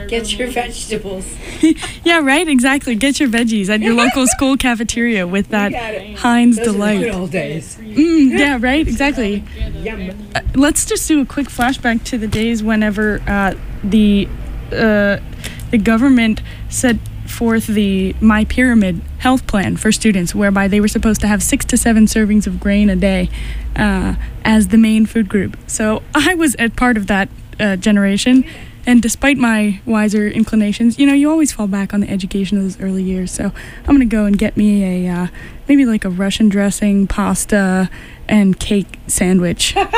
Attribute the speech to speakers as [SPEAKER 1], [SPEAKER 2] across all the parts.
[SPEAKER 1] Get your vegetables.
[SPEAKER 2] Yeah, right, exactly. Get your veggies at your local school cafeteria with that Heinz
[SPEAKER 1] Those
[SPEAKER 2] Delight.
[SPEAKER 1] are the good old days.
[SPEAKER 2] Yeah, right, exactly.
[SPEAKER 1] Yum.
[SPEAKER 2] Let's just do a quick flashback to the days whenever the government set forth the My Pyramid health plan for students, whereby they were supposed to have 6 to 7 servings of grain a day as the main food group. So I was a part of that generation, and despite my wiser inclinations, you always fall back on the education of those early years. So I'm going to go and get me a maybe like a Russian dressing, pasta, and cake sandwich.
[SPEAKER 3] Build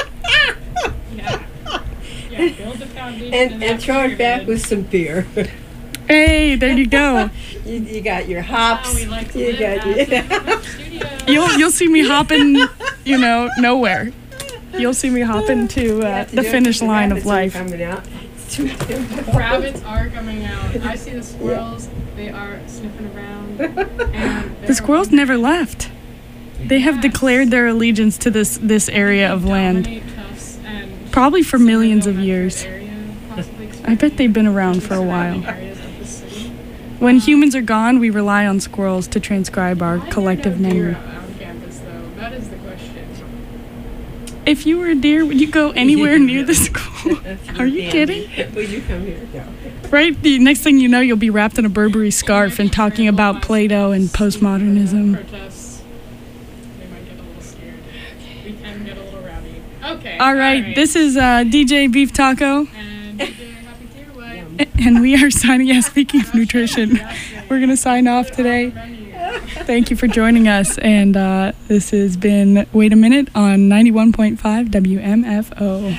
[SPEAKER 3] the foundation
[SPEAKER 1] And throw it back with some beer.
[SPEAKER 2] Hey, there you go.
[SPEAKER 1] You got your hops.
[SPEAKER 3] How we like to
[SPEAKER 1] You
[SPEAKER 3] live
[SPEAKER 1] got
[SPEAKER 3] at the studio.
[SPEAKER 2] You'll see me hopping, nowhere. You'll see me hopping to the finish line of life.
[SPEAKER 1] Coming out.
[SPEAKER 3] Rabbits are coming out. I see the squirrels. They are sniffing around. And
[SPEAKER 2] The squirrels never left. They have declared their allegiance to this area of land, probably for millions of years. I bet they've been around for a while. When humans are gone, we rely on squirrels to transcribe our collective memory.
[SPEAKER 3] On campus, though, that is the question.
[SPEAKER 2] If you were a deer, would you go anywhere near the school? Are you kidding?
[SPEAKER 1] Would you come here? No.
[SPEAKER 2] Right? The next thing you know, you'll be wrapped in a Burberry scarf and talking about Plato and postmodernism.
[SPEAKER 3] Protests. They might get a little scared. We can get a little rowdy. Okay.
[SPEAKER 2] All right, this is DJ Beef Taco.
[SPEAKER 3] And DJ Happy Tear Way.
[SPEAKER 2] And we are signing, speaking of nutrition, we're going to sign off today. Thank you for joining us. And this has been Wait a Minute on 91.5 WMFO.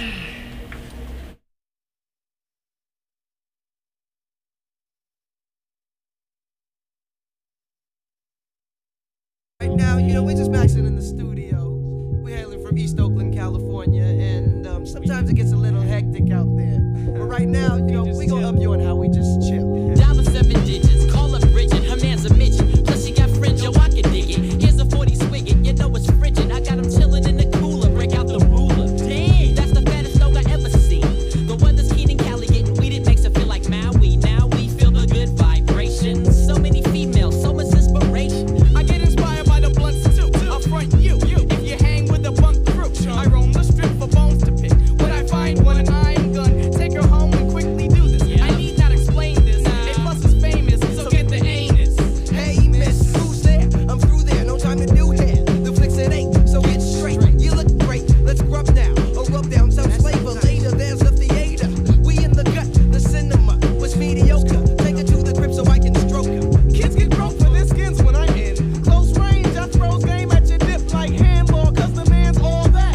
[SPEAKER 4] Right now, we're just maxing in the studio. We're hailing from East Oakland, California, and sometimes it gets a little hectic out there. But right now, we gonna up you on how we just chill.
[SPEAKER 5] Dollar 7 digits, call up Bridget, her man's a midget. Plus she got fringe, yo, I can dig it. Here's a 40 swigget, it's frigid. I got him chillin' in the cooler, break out the ruler. Damn, that's the fattest dog I ever seen. The weather's keen in Cali, getting weeded makes it feel like Maui. Now we feel the good vibrations. So many females, so much inspiration. I get inspired by the blunts too. I'll front you. If you hang with the bunk crew, I roam the strip for bones to pick. When I find one, I'm gun, take her home and quickly do this. I need not explain this. A plus is famous, so get the anus.
[SPEAKER 4] Hey, miss, who's there? I'm through there, no time to do hair. The flicks it ain't, so get straight. You look great, let's grub now. Or rub down some flavor. Later, there's the theater. We in the gut, the cinema was mediocre. Take her to the crib so I can stroke her. Kids get broke for their skins when I'm in close range. I throws game at your dip like handball, cause the man's all that.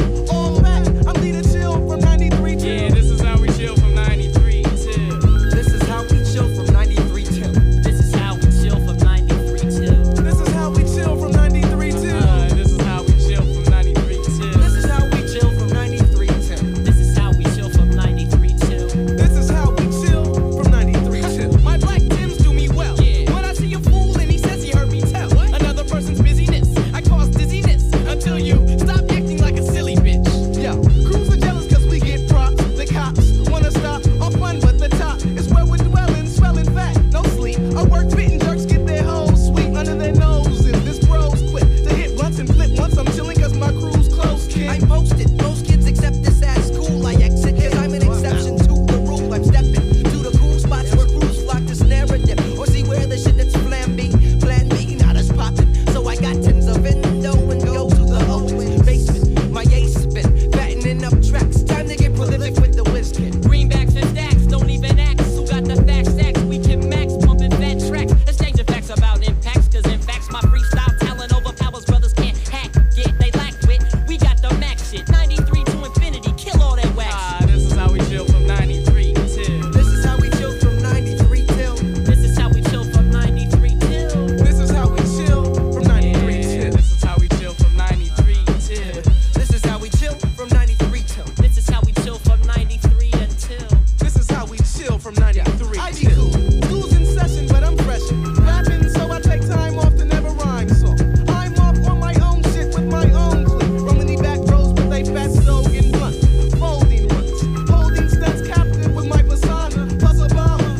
[SPEAKER 4] I'm leader chill from 93 till.
[SPEAKER 5] Yeah, this is how we chill from 93 till.
[SPEAKER 4] This is how we chill from 93 till.
[SPEAKER 5] This is how we chill from 93 till.
[SPEAKER 4] This is how we chill from 93 till.
[SPEAKER 5] This is how we chill from 93 till.
[SPEAKER 4] This is how we chill from 93 till.
[SPEAKER 5] This is how we chill from 93 till.
[SPEAKER 4] This is how we chill from 93 till.
[SPEAKER 5] My black Tims do me well. Yeah. When I see a fool and he says he heard me tell another person's busyness, I cause dizziness until you stop acting like a silly bitch.
[SPEAKER 4] Yo, crews are jealous cause we get props. The cops wanna stop our fun, but the top is where we're dwelling, swelling fat, no sleep. Our work fitting jerks get their hoes sweep under their noses. This bro's quick to hit blunts and flip once I'm chilling cause my crew's close, kid. I'm posted, most kids accept this as cool. I exit cause I'm an exception to the rule. I'm stepping to the cool spots where crews flock to snare a dip. Or see where the shit that's plan B, not as poppin'. So I got tins of window and go to the open basement. My ace spin, fattening up tracks. Time to get prolific with the whiz kid.
[SPEAKER 5] Greenbacks and stacks don't even ask. Who got the facts stacks? We can max pumping fat tracks. Exchanging facts about impacts, cause in facts my freestyle talent overpowers brothers can't hack. Get they lack wit. We got the max shit. 93 to infinity, kill all that wax. This is how we chill from 93 till.
[SPEAKER 4] This is how we chill from 93 till.
[SPEAKER 5] This is how we chill from 93 till.
[SPEAKER 4] This is how we chill from 93 till.
[SPEAKER 5] This is how we chill from 93 till.
[SPEAKER 4] This is how we chill from 93 till.
[SPEAKER 5] This is how we chill from 93 until.
[SPEAKER 4] This is how we chill from 93 I be cool. School's in session, but I'm fresh. Rapping, so I take time off to never rhyme. So I'm off on my own shit with my own clique. Roaming the back rows with a fat stove in blunt. Folding runs, holding stunts captive with my persona. Plus a bomber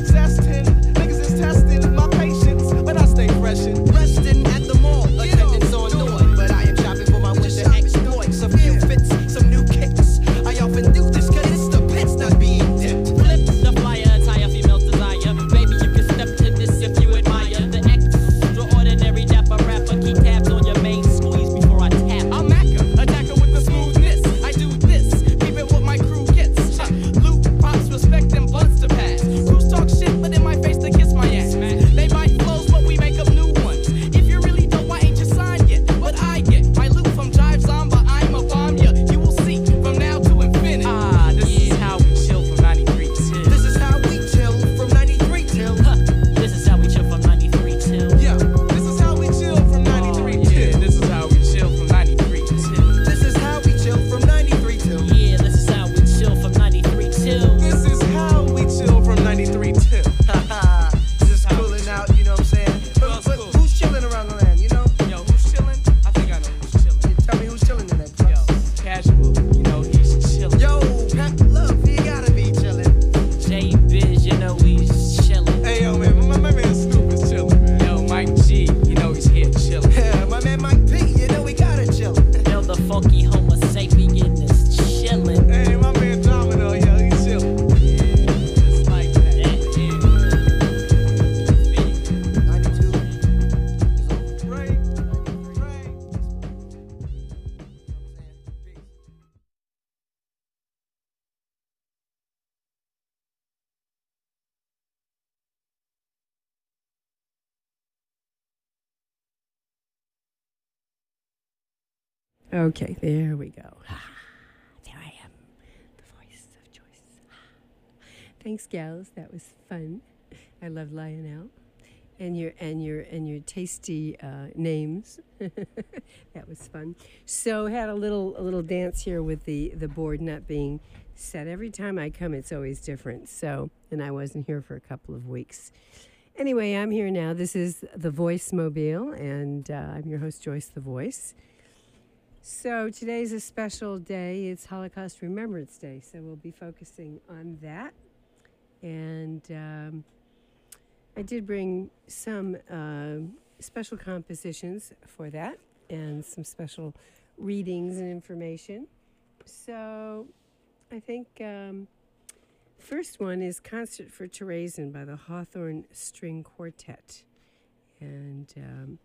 [SPEAKER 6] Okay, there we go. There I am, the voice of Joyce. Thanks, gals. That was fun. I love Lionel, and your tasty names. That was fun. So had a little dance here with the board not being set. Every time I come, it's always different. So, and I wasn't here for a couple of weeks. Anyway, I'm here now. This is the Voice Mobile, and I'm your host, Joyce the Voice. So today's a special day. It's Holocaust Remembrance Day, so we'll be focusing on that. And I did bring some special compositions for that and some special readings and information. So I think first one is Concert for Terezin by the Hawthorne String Quartet. And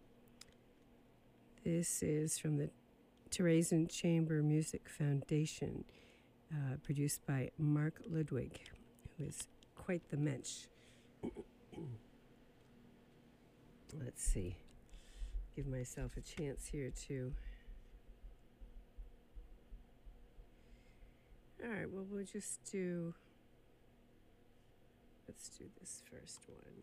[SPEAKER 6] this is from the Terezin Chamber Music Foundation, produced by Mark Ludwig, who is quite the mensch. Let's see. Give myself a chance here to... All right, well, we'll just do... Let's do this first one.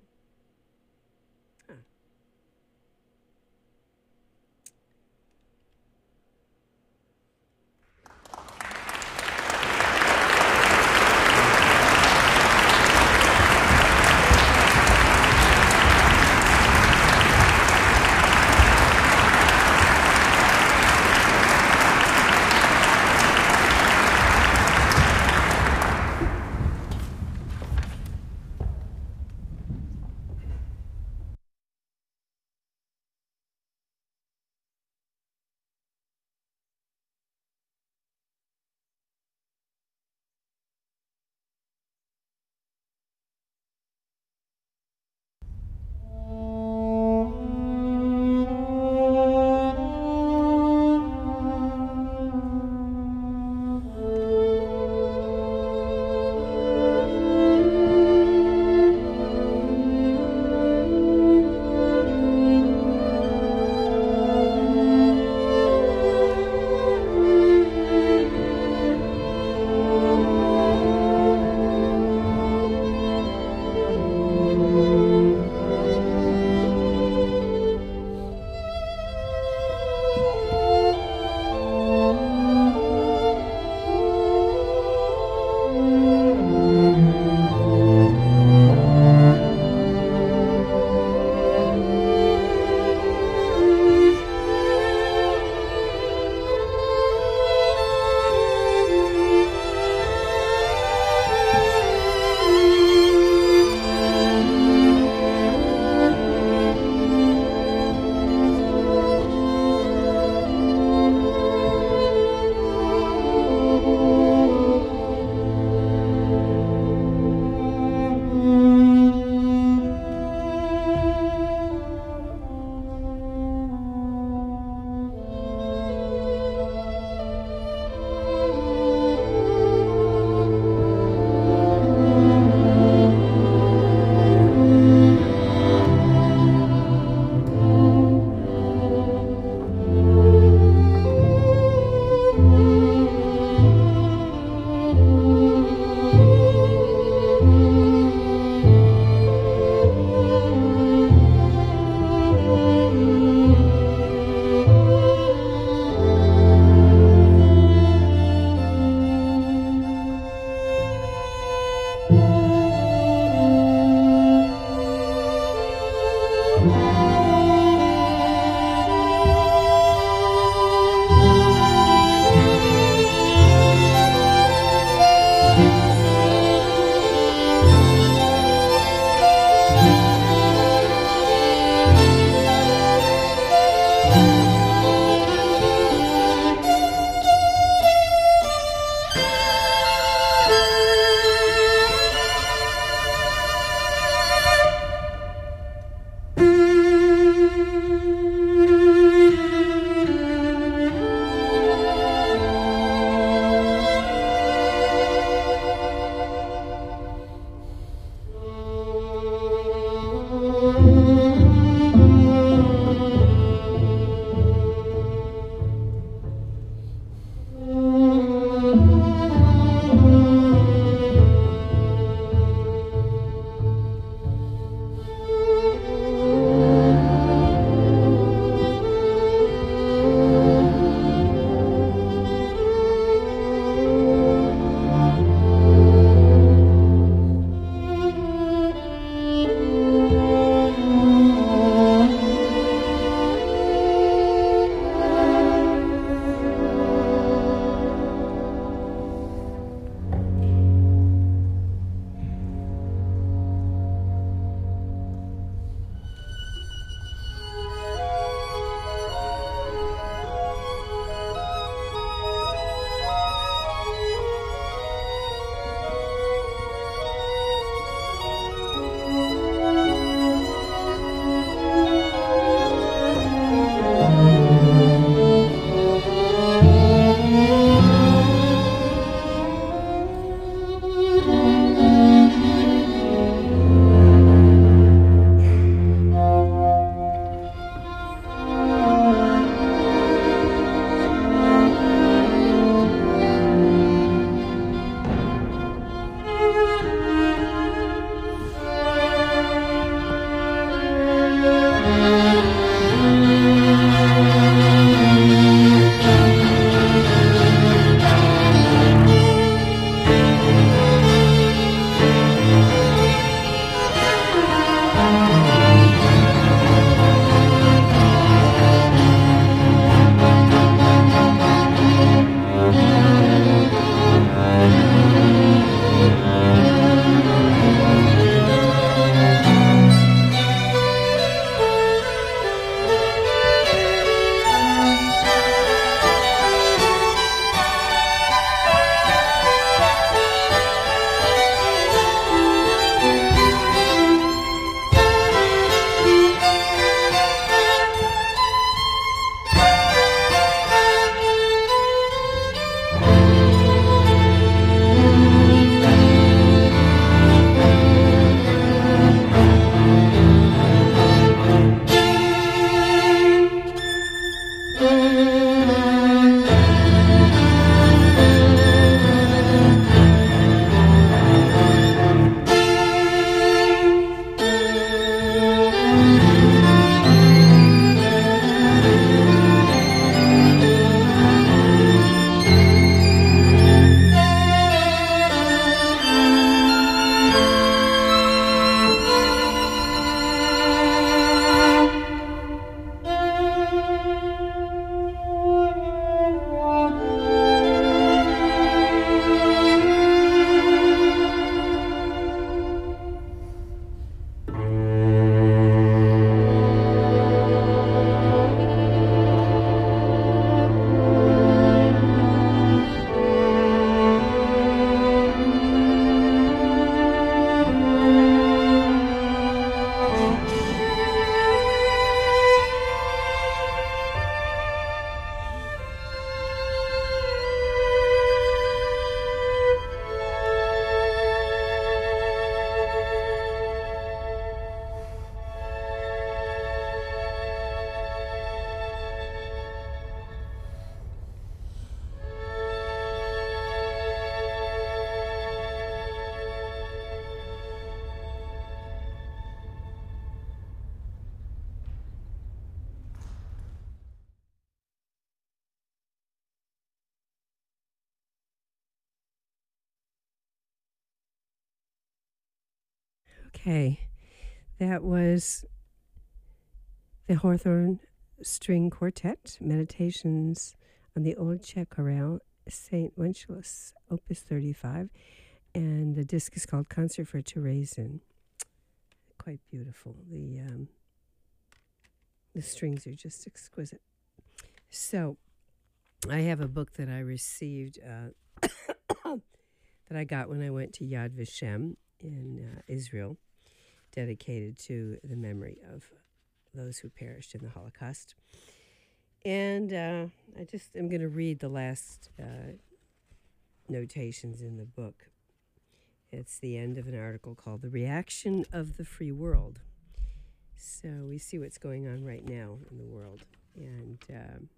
[SPEAKER 6] Okay, that was the Hawthorne String Quartet, Meditations on the Old Czech Chorale, St. Wenceslas, Opus 35, and the disc is called Concert for Theresian. Quite beautiful. The strings are just exquisite. So, I have a book that I received that I got when I went to Yad Vashem in Israel, dedicated to the memory of those who perished in the Holocaust. And I just am going to read the last notations in the book. It's the end of an article called The Reaction of the Free World. So we see what's going on right now in the world. And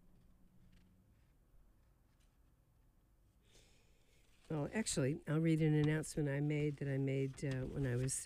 [SPEAKER 6] well, actually, I'll read an announcement I made when I was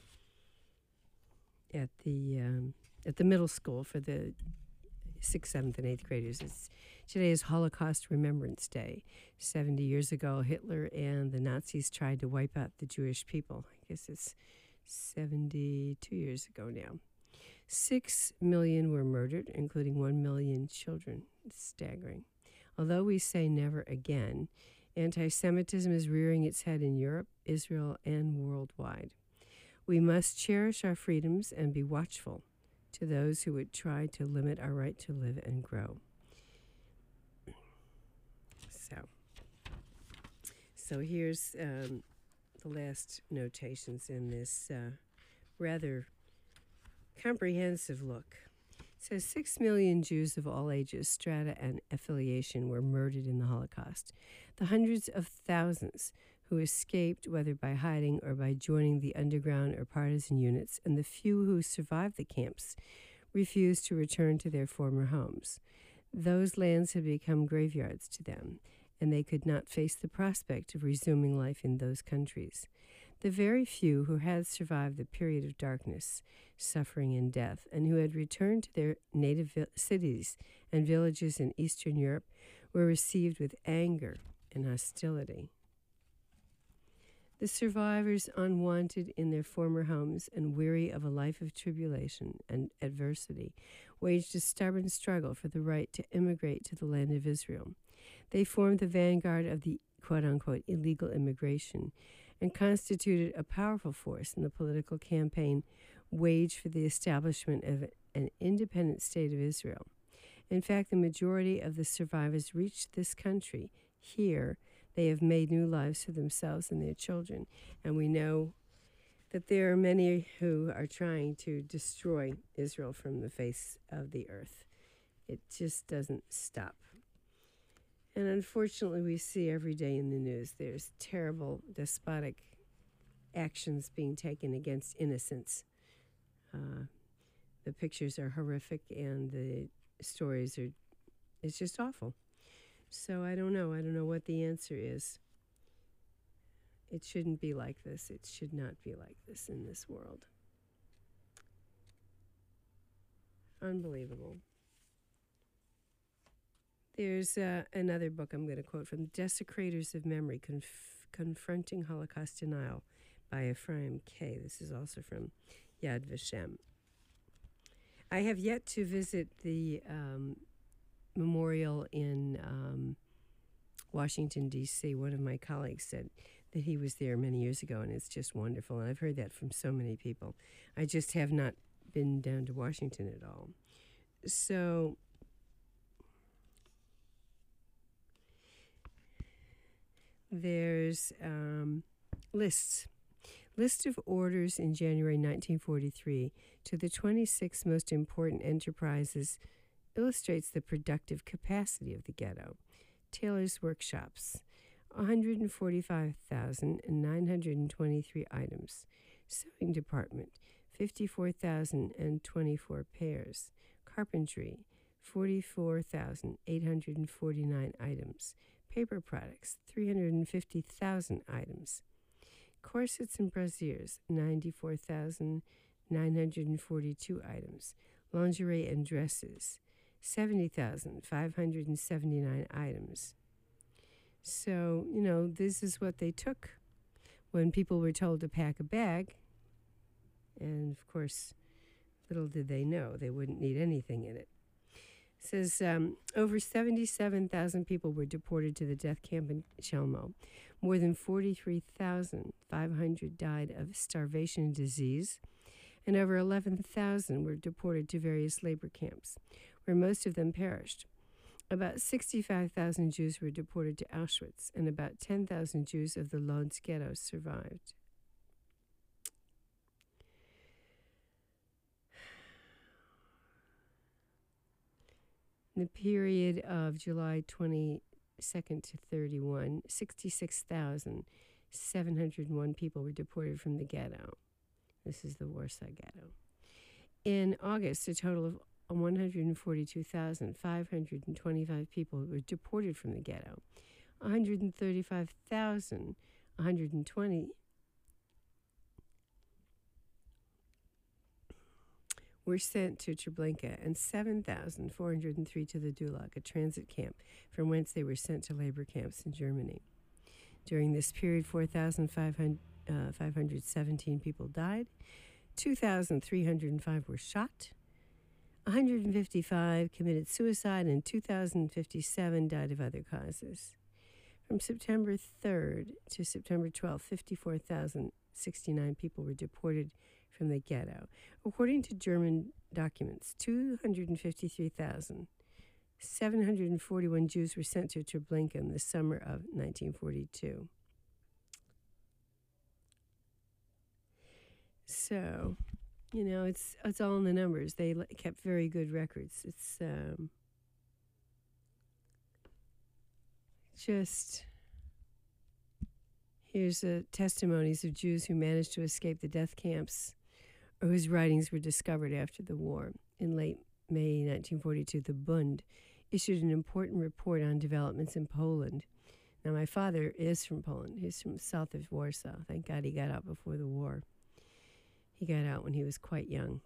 [SPEAKER 6] at the middle school for the 6th, 7th, and 8th graders. Today is Holocaust Remembrance Day. 70 years ago, Hitler and the Nazis tried to wipe out the Jewish people. I guess it's 72 years ago now. 6 million were murdered, including 1 million children. It's staggering. Although we say never again, anti-Semitism is rearing its head in Europe, Israel, and worldwide. We must cherish our freedoms and be watchful to those who would try to limit our right to live and grow. So here's the last notations in this rather comprehensive look. It says 6 million Jews of all ages, strata, and affiliation were murdered in the Holocaust. The hundreds of thousands who escaped, whether by hiding or by joining the underground or partisan units, and the few who survived the camps, refused to return to their former homes. Those lands had become graveyards to them, and they could not face the prospect of resuming life in those countries. The very few who had survived the period of darkness, suffering, and death, and who had returned to their native cities and villages in Eastern Europe, were received with anger and hostility. The survivors, unwanted in their former homes and weary of a life of tribulation and adversity, waged a stubborn struggle for the right to immigrate to the land of Israel. They formed the vanguard of the quote-unquote illegal immigration and constituted a powerful force in the political campaign waged for the establishment of an independent state of Israel. In fact, the majority of the survivors reached this country. Here, they have made new lives for themselves and their children. And we know that there are many who are trying to destroy Israel from the face of the earth. It just doesn't stop. And unfortunately, we see every day in the news there's terrible, despotic actions being taken against innocents. The pictures are horrific, and the stories are, it's just awful. So I don't know. I don't know what the answer is. It shouldn't be like this. It should not be like this in this world. Unbelievable. There's another book I'm going to quote from, Desecrators of Memory, Confronting Holocaust Denial by Ephraim K. This is also from Yad Vashem. I have yet to visit the memorial in Washington, D.C. One of my colleagues said that he was there many years ago, and it's just wonderful. And I've heard that from so many people. I just have not been down to Washington at all. So there's lists. List of orders in January 1943 to the 26 most important enterprises illustrates the productive capacity of the ghetto. Tailor's workshops, 145,923 items. Sewing department, 54,024 pairs. Carpentry, 44,849 items. Paper products, 350,000 items. Corsets and brassieres, 94,942 items. Lingerie and dresses, 70,579 items. So, this is what they took when people were told to pack a bag. And, of course, little did they know they wouldn't need anything in it. It says over 77,000 people were deported to the death camp in Chelmsford. More than 43,500 died of starvation and disease, and over 11,000 were deported to various labor camps, where most of them perished. About 65,000 Jews were deported to Auschwitz, and about 10,000 Jews of the Lodz ghetto survived. In the period of July 22nd to 31, 66,701 people were deported from the ghetto. This is the Warsaw Ghetto. In August, a total of 142,525 people were deported from the ghetto. 135,120 were sent to Treblinka, and 7,403 to the Gulag, a transit camp from whence they were sent to labor camps in Germany. During this period, 4,517 people died, 2,305 were shot, 155 committed suicide, and 2,057 died of other causes. From September 3rd to September 12th, 54,069 people were deported from the ghetto. According to German documents, 253,741 Jews were sent to Treblinka in the summer of 1942. So, you know, it's all in the numbers. They kept very good records. It's just... Here's testimonies of Jews who managed to escape the death camps or whose writings were discovered after the war. In late May 1942, the Bund issued an important report on developments in Poland. Now, my father is from Poland. He's from south of Warsaw. Thank God he got out before the war. He got out when he was quite young,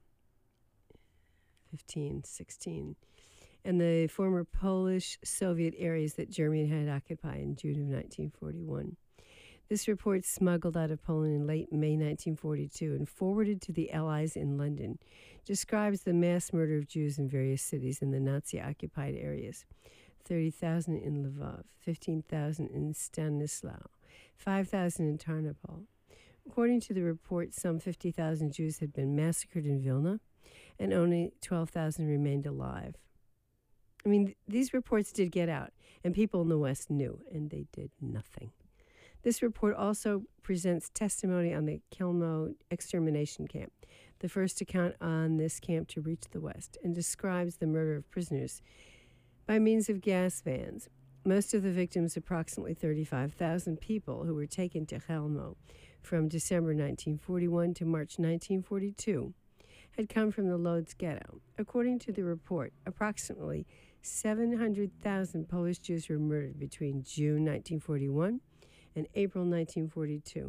[SPEAKER 6] 15, 16. And the former Polish Soviet areas that Germany had occupied in June of 1941. This report, smuggled out of Poland in late May 1942 and forwarded to the Allies in London, describes the mass murder of Jews in various cities in the Nazi-occupied areas. 30,000 in Lvov, 15,000 in Stanislau, 5,000 in Tarnopol. According to the report, some 50,000 Jews had been massacred in Vilna, and only 12,000 remained alive. I mean, these reports did get out, and people in the West knew, and they did nothing. This report also presents testimony on the Chelmsford extermination camp, the first account on this camp to reach the West, and describes the murder of prisoners by means of gas vans. Most of the victims, approximately 35,000 people who were taken to Chelmsford from December 1941 to March 1942, had come from the Lodz ghetto. According to the report, approximately 700,000 Polish Jews were murdered between June 1941 and April 1942.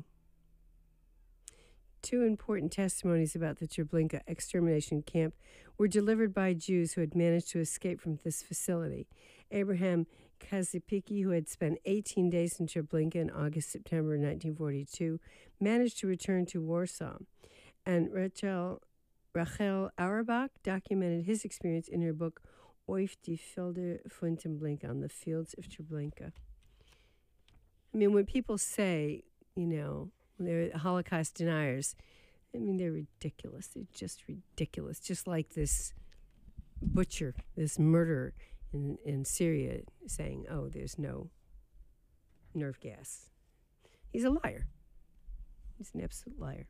[SPEAKER 6] Two important testimonies about the Treblinka extermination camp were delivered by Jews who had managed to escape from this facility. Abraham Kazipiki, who had spent 18 days in Treblinka in August-September 1942, managed to return to Warsaw. And Rachel Auerbach documented his experience in her book Auf die Felder von Treblinka, on the fields of Treblinka. I mean, when people say, you know, they're Holocaust deniers, I mean, they're ridiculous. They're just ridiculous. Just like this butcher, this murderer in Syria saying, oh, there's no nerve gas. He's a liar. He's an absolute liar.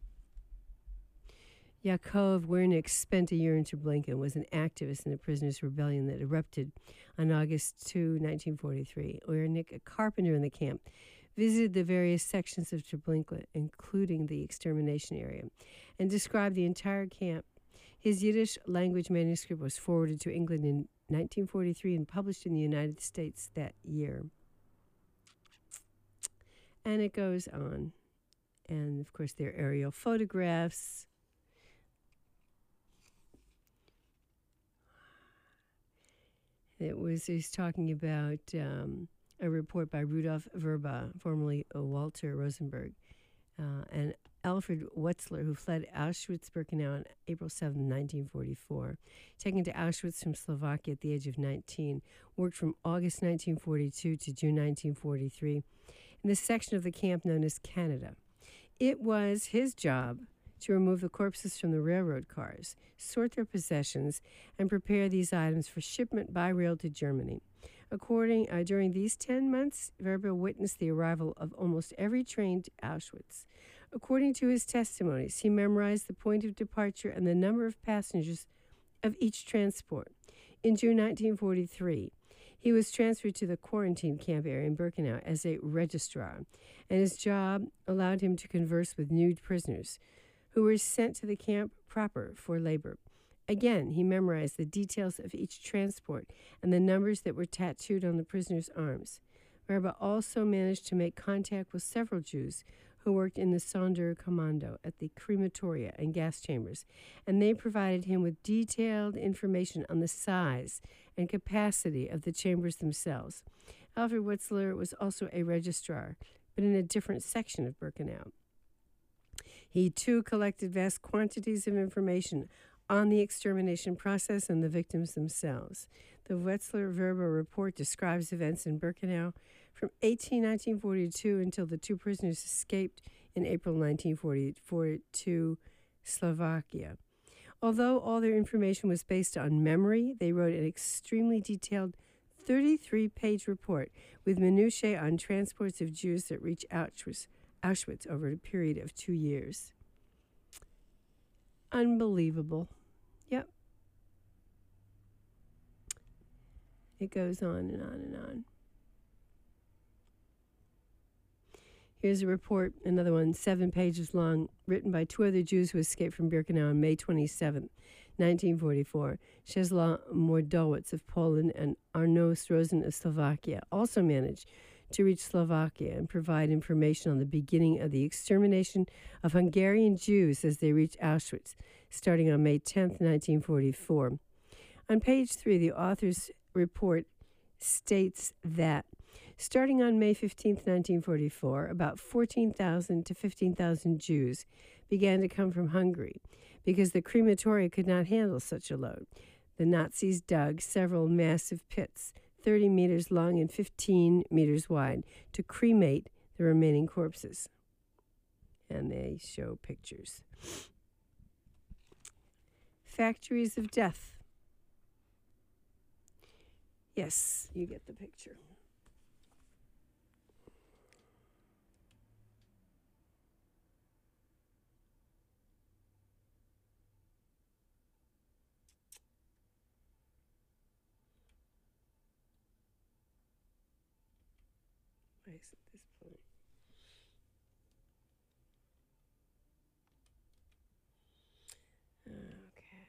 [SPEAKER 6] Yakov Wernick spent a year in Treblinka and was an activist in the prisoners' rebellion that erupted on August 2, 1943. Wernick, a carpenter in the camp, visited the various sections of Treblinka, including the extermination area, and described the entire camp. His Yiddish language manuscript was forwarded to England in 1943 and published in the United States that year. And it goes on. And, of course, there are aerial photographs. He's talking about a report by Rudolf Verba, formerly Walter Rosenberg, and Alfred Wetzler, who fled Auschwitz-Birkenau on April 7, 1944, taken to Auschwitz from Slovakia at the age of 19, worked from August 1942 to June 1943 in the section of the camp known as Canada. It was his job to remove the corpses from the railroad cars, sort their possessions, and prepare these items for shipment by rail to Germany. During these 10 months, Werber witnessed the arrival of almost every train to Auschwitz. According to his testimonies, he memorized the point of departure and the number of passengers of each transport. In June 1943, he was transferred to the quarantine camp area in Birkenau as a registrar, and his job allowed him to converse with nude prisoners who were sent to the camp proper for labor. Again, he memorized the details of each transport and the numbers that were tattooed on the prisoners' arms. Werber also managed to make contact with several Jews who worked in the Sonderkommando at the crematoria and gas chambers, and they provided him with detailed information on the size and capacity of the chambers themselves. Alfred Wetzler was also a registrar, but in a different section of Birkenau. He, too, collected vast quantities of information on the extermination process and the victims themselves. The Wetzler-Werber report describes events in Birkenau from 1942 until the two prisoners escaped in April 1944 to Slovakia. Although all their information was based on memory, they wrote an extremely detailed 33-page report with minutiae on transports of Jews that reached Auschwitz over a period of 2 years. Unbelievable. Yep. It goes on and on and on. Here's a report, another one, 7 pages long, written by two other Jews who escaped from Birkenau on May 27, 1944. Czesław Mordowitz of Poland and Arnold Rosen of Slovakia also managed to reach Slovakia and provide information on the beginning of the extermination of Hungarian Jews as they reached Auschwitz, starting on May 10, 1944. On page 3, the author's report states that starting on May 15, 1944, about 14,000 to 15,000 Jews began to come from Hungary because the crematoria could not handle such a load. The Nazis dug several massive pits, 30 meters long and 15 meters wide, to cremate the remaining corpses. And they show pictures. Factories of death. Yes, you get the picture. Why isn't this playing? Okay.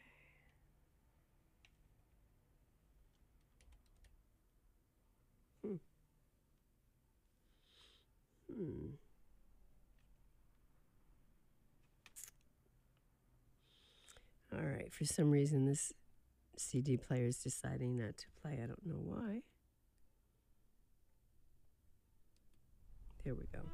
[SPEAKER 6] All right. For some reason, this CD player is deciding not to play. I don't know why. Here we go.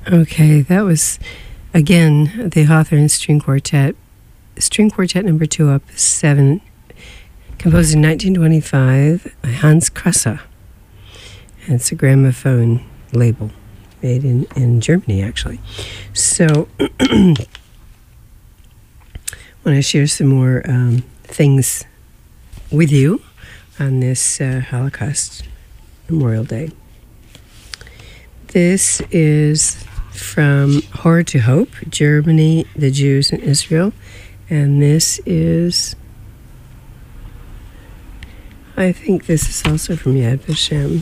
[SPEAKER 6] Okay, that was, again, the Hawthorne String Quartet. String Quartet number 2, Opus 7, composed in 1925 by Hans Krause. And it's a gramophone label made in Germany, actually. So, I want to share some more things with you on this Holocaust Memorial Day. This is from Horror to Hope, Germany, the Jews, and Israel. And this is, I think this is also from Yad Vashem.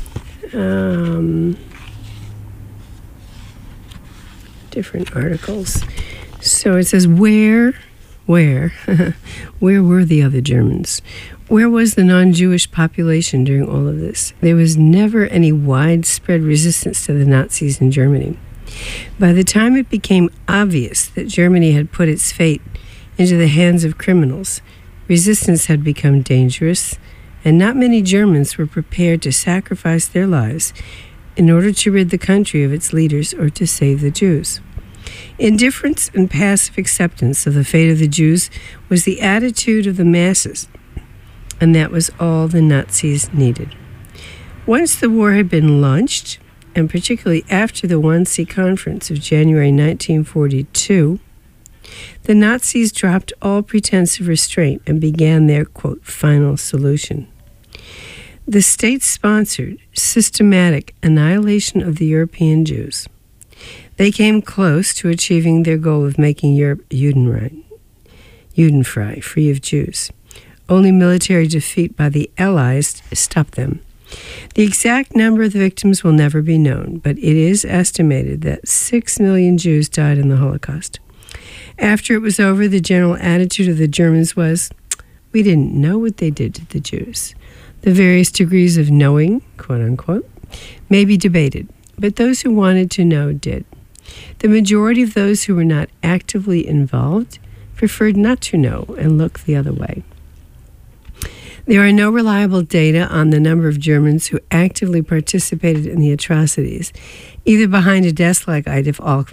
[SPEAKER 6] Different articles. So it says, where were the other Germans? Where was the non-Jewish population during all of this? There was never any widespread resistance to the Nazis in Germany. By the time it became obvious that Germany had put its fate into the hands of criminals, resistance had become dangerous, and not many Germans were prepared to sacrifice their lives in order to rid the country of its leaders or to save the Jews. Indifference and passive acceptance of the fate of the Jews was the attitude of the masses, and that was all the Nazis needed. Once the war had been launched, and particularly after the Wannsee Conference of January 1942, the Nazis dropped all pretense of restraint and began their, quote, final solution. The state-sponsored, systematic annihilation of the European Jews. They came close to achieving their goal of making Europe Judenfrei, free of Jews. Only military defeat by the Allies stopped them. The exact number of the victims will never be known, but it is estimated that 6 million Jews died in the Holocaust. After it was over, the general attitude of the Germans was, we didn't know what they did to the Jews. The various degrees of knowing, quote unquote, may be debated, but those who wanted to know did. The majority of those who were not actively involved preferred not to know and looked the other way. There are no reliable data on the number of Germans who actively participated in the atrocities, either behind a desk like Adolf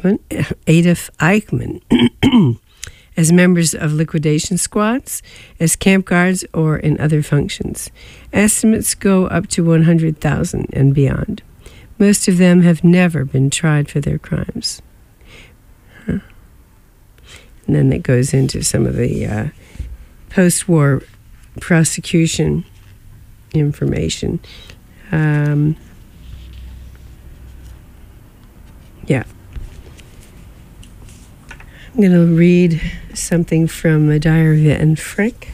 [SPEAKER 6] Eichmann, as members of liquidation squads, as camp guards, or in other functions. Estimates go up to 100,000 and beyond. Most of them have never been tried for their crimes. And then it goes into some of the post-war prosecution information. Yeah. I'm going to read something from a diary of Anne Frank.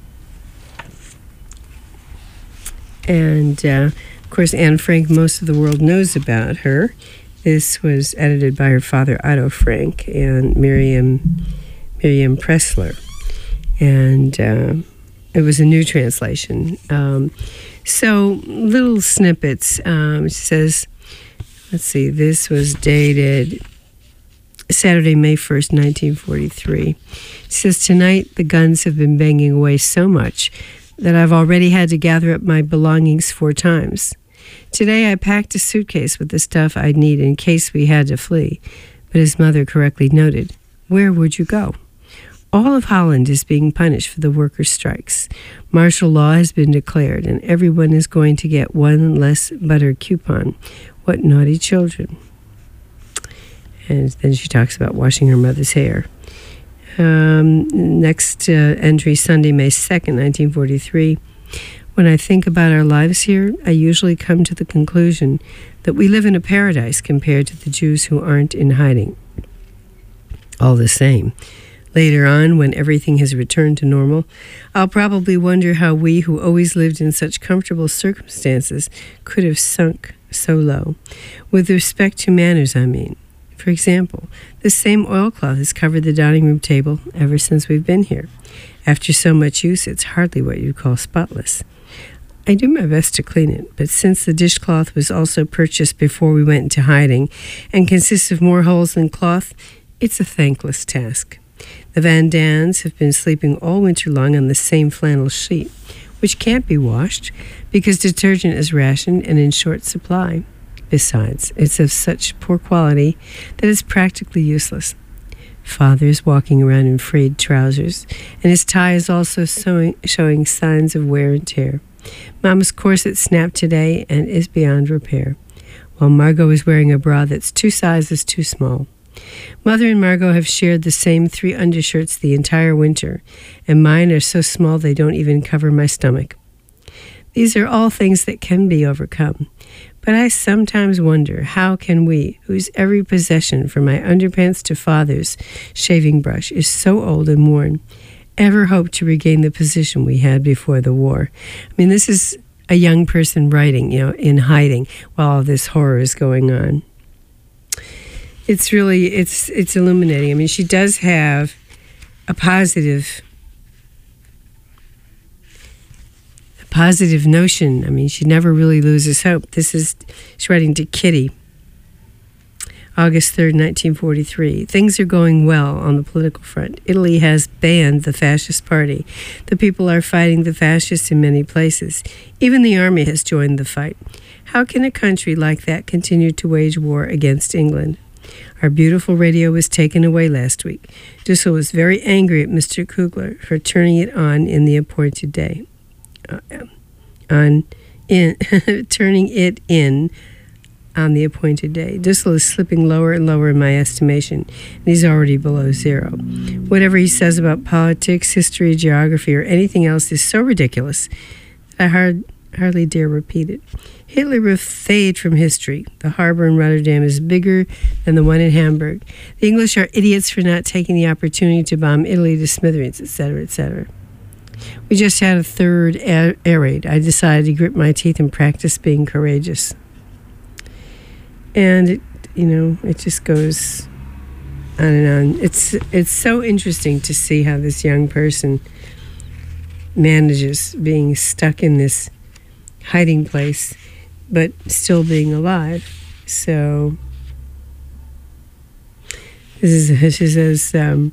[SPEAKER 6] And, of course, Anne Frank, most of the world knows about her. This was edited by her father, Otto Frank, and Miriam Pressler. And it was a new translation. So, little snippets. It says, let's see, this was dated Saturday, May 1st, 1943. It says, tonight the guns have been banging away so much that I've already had to gather up my belongings 4 times. Today I packed a suitcase with the stuff I'd need in case we had to flee. But his mother correctly noted, where would you go? All of Holland is being punished for the workers' strikes. Martial law has been declared, and everyone is going to get 1 less butter coupon. What naughty children. And then she talks about washing her mother's hair. Next entry, Sunday, May 2nd, 1943. When I think about our lives here, I usually come to the conclusion that we live in a paradise compared to the Jews who aren't in hiding. All the same, later on, when everything has returned to normal, I'll probably wonder how we who always lived in such comfortable circumstances could have sunk so low. With respect to manners, I mean. For example, this same oilcloth has covered the dining room table ever since we've been here. After so much use, it's hardly what you'd call spotless. I do my best to clean it, but since the dishcloth was also purchased before we went into hiding and consists of more holes than cloth, it's a thankless task. The Van Dans have been sleeping all winter long on the same flannel sheet, which can't be washed because detergent is rationed and in short supply. Besides, it's of such poor quality that it's practically useless. Father is walking around in frayed trousers, and his tie is also showing signs of wear and tear. Mama's corset snapped today and is beyond repair, while Margot is wearing a bra that's 2 sizes too small. Mother and Margot have shared the same 3 undershirts the entire winter, and mine are so small they don't even cover my stomach. These are all things that can be overcome, but I sometimes wonder, how can we, whose every possession from my underpants to Father's shaving brush is so old and worn, ever hope to regain the position we had before the war? I mean, this is a young person writing, in hiding while all this horror is going on. It's really, it's illuminating. I mean, she does have a positive notion. I mean, she never really loses hope. She's writing to Kitty, August 3rd, 1943. Things are going well on the political front. Italy has banned the fascist party. The people are fighting the fascists in many places. Even the army has joined the fight. How can a country like that continue to wage war against England? Our beautiful radio was taken away last week. Dussel was very angry at Mr. Kugler for turning it on in the appointed day. Turning it in on the appointed day. Dussel is slipping lower and lower in my estimation, and he's already below 0. Whatever he says about politics, history, geography, or anything else is so ridiculous that I hardly dare repeat it. Hitler will fade from history. The harbor in Rotterdam is bigger than the one in Hamburg. The English are idiots for not taking the opportunity to bomb Italy to smithereens, etc., etc. We just had a third air raid. I decided to grit my teeth and practice being courageous. And it just goes on and on. It's so interesting to see how this young person manages being stuck in this hiding place, but still being alive. So she says,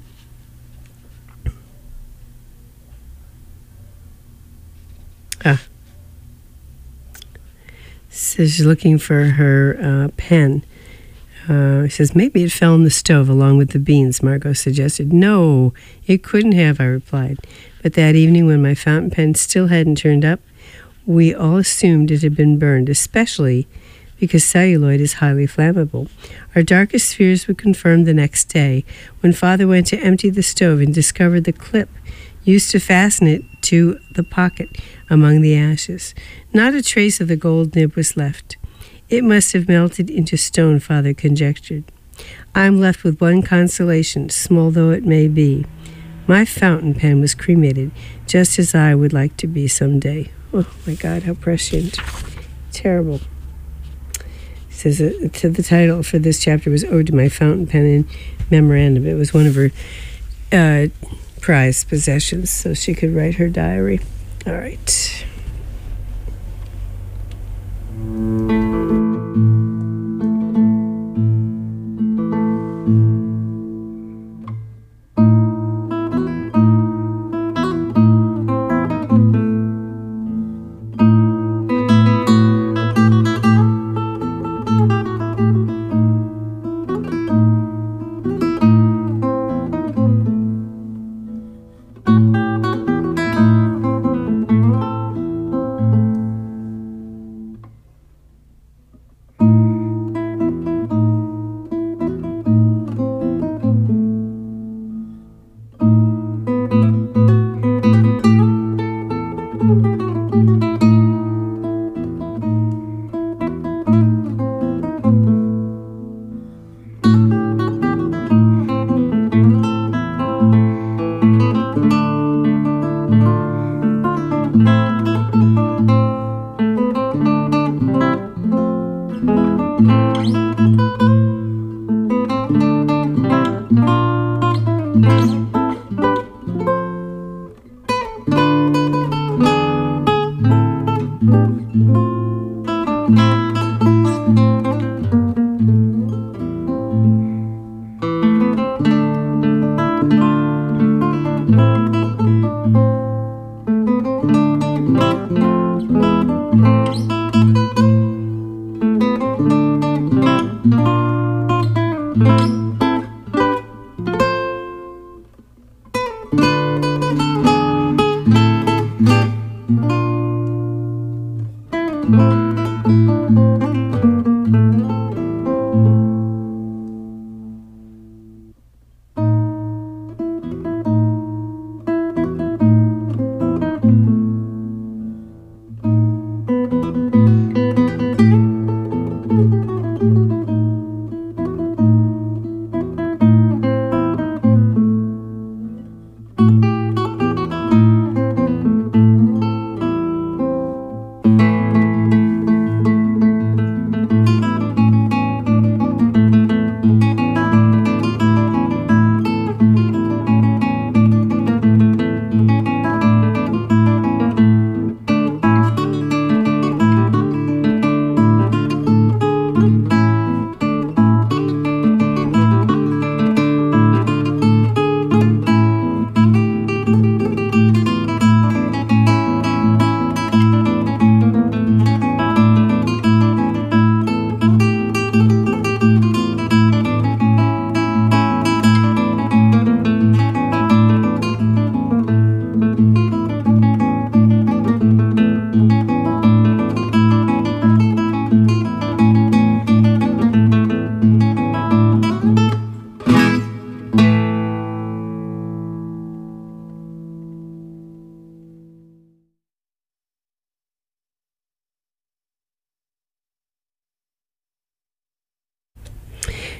[SPEAKER 6] says she's looking for her pen. She says, maybe it fell in the stove along with the beans, Margot suggested. No, it couldn't have, I replied. But that evening when my fountain pen still hadn't turned up, we all assumed it had been burned, especially because celluloid is highly flammable. Our darkest fears were confirmed the next day when Father went to empty the stove and discovered the clip used to fasten it to the pocket among the ashes. Not a trace of the gold nib was left. It must have melted into stone, Father conjectured. I'm left with one consolation, small though it may be. My fountain pen was cremated, just as I would like to be someday. Oh my God, how prescient. Terrible. It says the title for this chapter was Ode to My Fountain Pen in Memorandum. It was one of her prized possessions, so she could write her diary. All right.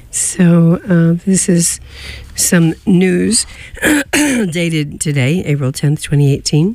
[SPEAKER 6] So this is some news dated today, April 10th, 2018.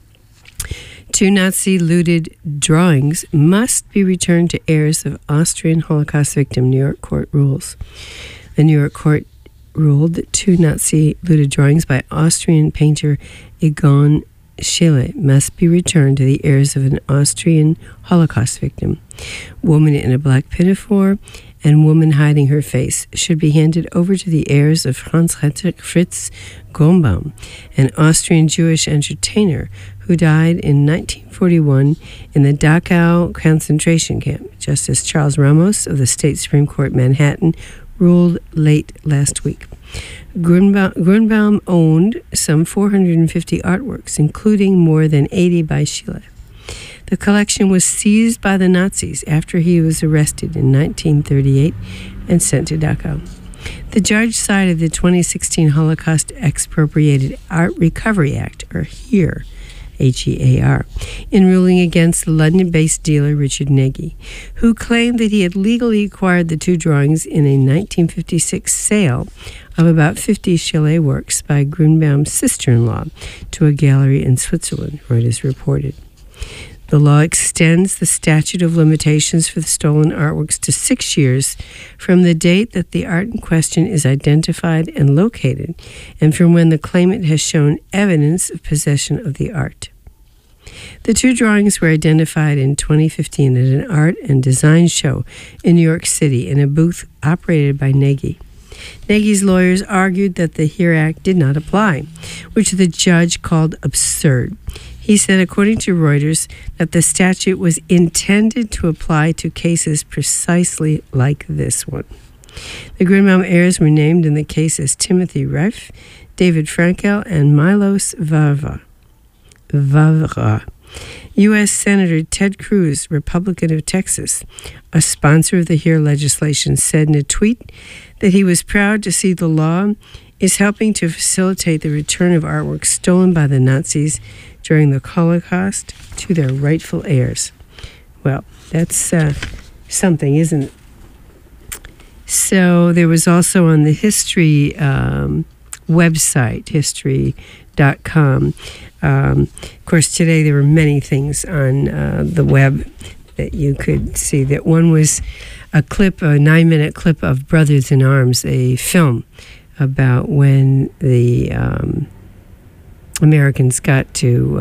[SPEAKER 6] 2 Nazi looted drawings must be returned to heirs of Austrian Holocaust victim. New York court rules. A New York court ruled that 2 Nazi looted drawings by Austrian painter Egon Schiele must be returned to the heirs of an Austrian Holocaust victim. Woman in a black pinafore and woman hiding her face should be handed over to the heirs of Hans-Henrik Fritz Grönbaum, an Austrian Jewish entertainer who died in 1941 in the Dachau concentration camp. Justice Charles Ramos of the State Supreme Court, Manhattan, ruled late last week. Grönbaum owned some 450 artworks, including more than 80 by Schiele. The collection was seized by the Nazis after he was arrested in 1938 and sent to Dachau. The judge cited the 2016 Holocaust Expropriated Art Recovery Act, or HEAR, H-E-A-R, in ruling against the London-based dealer Richard Nagy, who claimed that he had legally acquired the 2 drawings in a 1956 sale of about 50 Schiele works by Grönbaum's sister-in-law to a gallery in Switzerland, Reuters reported. The law extends the statute of limitations for the stolen artworks to 6 years from the date that the art in question is identified and located, and from when the claimant has shown evidence of possession of the art. The 2 drawings were identified in 2015 at an art and design show in New York City in a booth operated by Nagy. Nagy's lawyers argued that the HEAR Act did not apply, which the judge called absurd. He said, according to Reuters, that the statute was intended to apply to cases precisely like this one. The Grönbaum heirs were named in the case as Timothy Reif, David Frankel, and Milos Vavra. U.S. Senator Ted Cruz, Republican of Texas, a sponsor of the HEAR legislation, said in a tweet that he was proud to see the law is helping to facilitate the return of artwork stolen by the Nazis during the Holocaust to their rightful heirs. Well, that's something, isn't it? So there was also on the history website, history.com. Of course, today there were many things on the web that you could see. That one was a 9-minute clip of Brothers in Arms, a film about when the Americans got to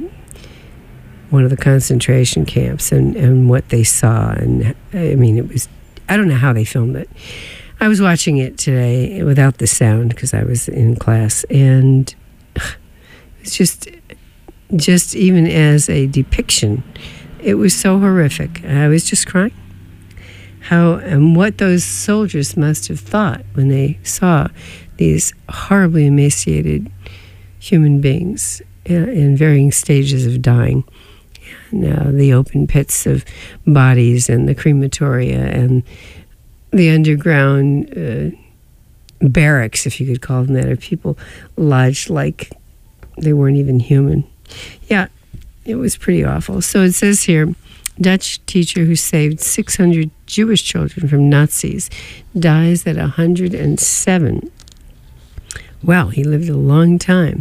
[SPEAKER 6] one of the concentration camps and what they saw. And I mean, it was, I don't know how they filmed it. I was watching it today without the sound because I was in class, and it's just even as a depiction, it was so horrific. I was just crying. How and what those soldiers must have thought when they saw these horribly emaciated human beings in varying stages of dying. And the open pits of bodies and the crematoria and the underground barracks, if you could call them that, of people lodged like they weren't even human. Yeah, it was pretty awful. So it says here, Dutch teacher who saved 600 Jewish children from Nazis dies at 107. Well, he lived a long time.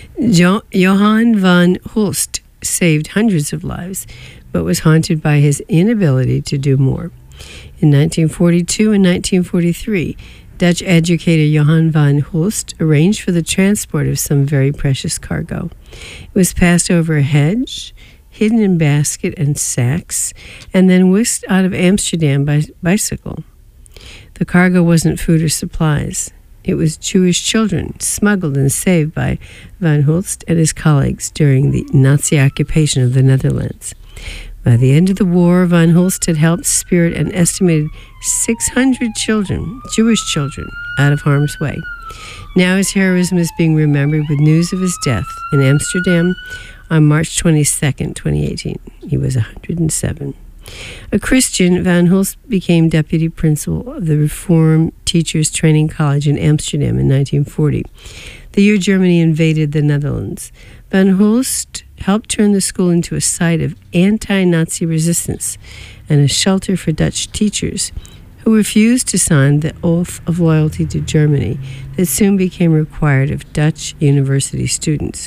[SPEAKER 6] Johann van Hulst saved hundreds of lives, but was haunted by his inability to do more. In 1942 and 1943, Dutch educator Johann van Hulst arranged for the transport of some very precious cargo. It was passed over a hedge, hidden in basket and sacks, and then whisked out of Amsterdam by bicycle. The cargo wasn't food or supplies. It was Jewish children smuggled and saved by Van Hulst and his colleagues during the Nazi occupation of the Netherlands. By the end of the war, Van Hulst had helped spirit an estimated 600 children, Jewish children, out of harm's way. Now his heroism is being remembered with news of his death in Amsterdam on March 22nd, 2018. He was 107. A Christian, Van Hulst became deputy principal of the Reformed Teachers Training College in Amsterdam in 1940, the year Germany invaded the Netherlands. Van Hulst helped turn the school into a site of anti-Nazi resistance and a shelter for Dutch teachers who refused to sign the oath of loyalty to Germany that soon became required of Dutch university students.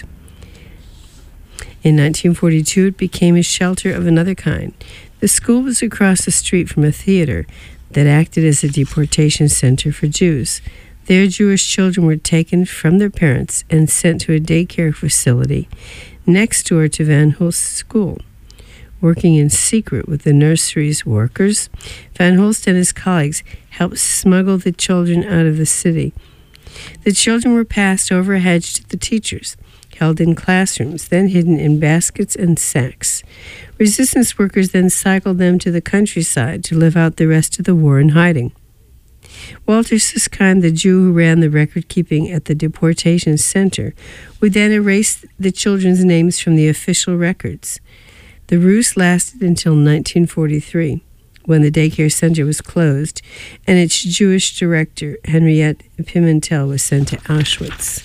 [SPEAKER 6] In 1942, it became a shelter of another kind. The school was across the street from a theater that acted as a deportation center for Jews. There, Jewish children were taken from their parents and sent to a daycare facility next door to Van Holst's school. Working in secret with the nursery's workers, Van Holst and his colleagues helped smuggle the children out of the city. The children were passed over a hedge to the teachers, held in classrooms, then hidden in baskets and sacks. Resistance workers then cycled them to the countryside to live out the rest of the war in hiding. Walter Susskind, the Jew who ran the record-keeping at the deportation center, would then erase the children's names from the official records. The ruse lasted until 1943, when the daycare center was closed and its Jewish director, Henriette Pimentel, was sent to Auschwitz.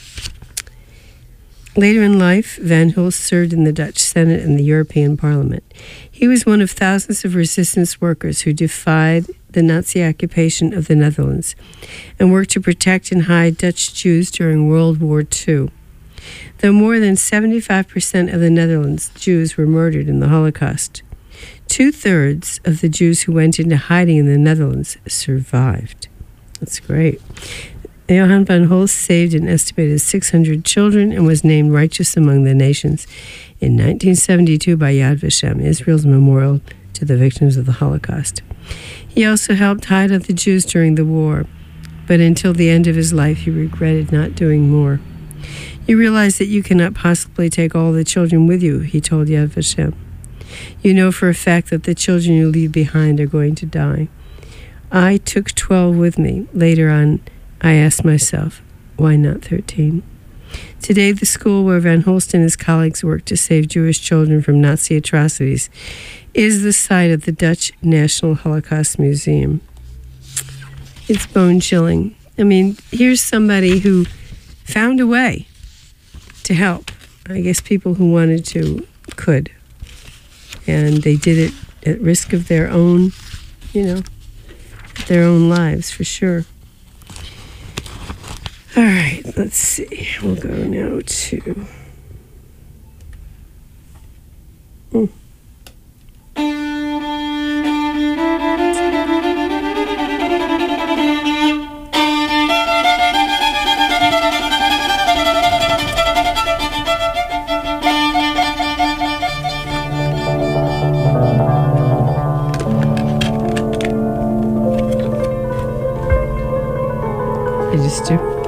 [SPEAKER 6] Later in life, Van Holst served in the Dutch Senate and the European Parliament. He was one of thousands of resistance workers who defied the Nazi occupation of the Netherlands and worked to protect and hide Dutch Jews during World War II. Though more than 75% of the Netherlands Jews were murdered in the Holocaust, 2/3 of the Jews who went into hiding in the Netherlands survived. That's great. Johann van Holst saved an estimated 600 children and was named Righteous Among the Nations in 1972 by Yad Vashem, Israel's memorial to the victims of the Holocaust. He also helped hide out the Jews during the war, but until the end of his life, he regretted not doing more. You realize that you cannot possibly take all the children with you, he told Yad Vashem. You know for a fact that the children you leave behind are going to die. I took 12 with me. Later on, I asked myself, why not 13? Today, the school where Van Holst and his colleagues worked to save Jewish children from Nazi atrocities is the site of the Dutch National Holocaust Museum. It's bone-chilling. I mean, here's somebody who found a way to help. I guess people who wanted to could. And they did it at risk of their own, their own lives, for sure. All right, let's see. We'll go now to... I just do.